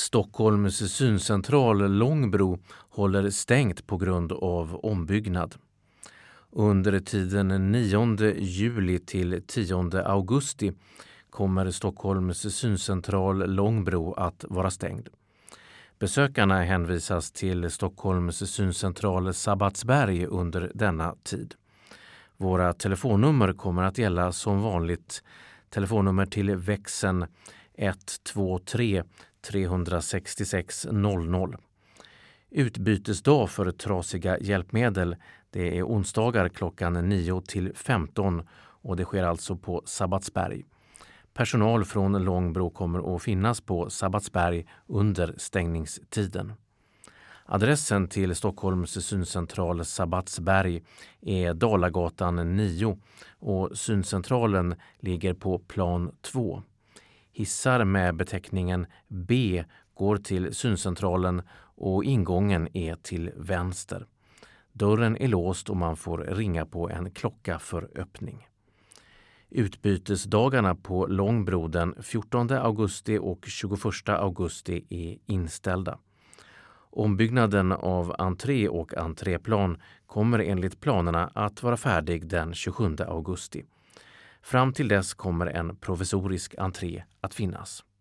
Stockholms syncentral Långbro håller stängt på grund av ombyggnad. Under tiden 9 juli till 10 augusti kommer Stockholms syncentral Långbro att vara stängd. Besökarna hänvisas till Stockholms syncentral Sabbatsberg under denna tid. Våra telefonnummer kommer att gälla som vanligt. Telefonnummer till växeln 123 366 00. Utbytesdag för trasiga hjälpmedel, det är onsdagar klockan 9 till 15 och det sker alltså på Sabbatsberg. Personal från Långbro kommer att finnas på Sabbatsberg under stängningstiden. Adressen till Stockholms syncentral Sabbatsberg är Dalagatan 9 och syncentralen ligger på plan 2. Hissar med beteckningen B går till syncentralen och ingången är till vänster. Dörren är låst och man får ringa på en klocka för öppning. Utbytesdagarna på Långbro den 14 augusti och 21 augusti är inställda. Ombyggnaden av entré och entréplan kommer enligt planerna att vara färdig den 27 augusti. Fram till dess kommer en provisorisk entré att finnas.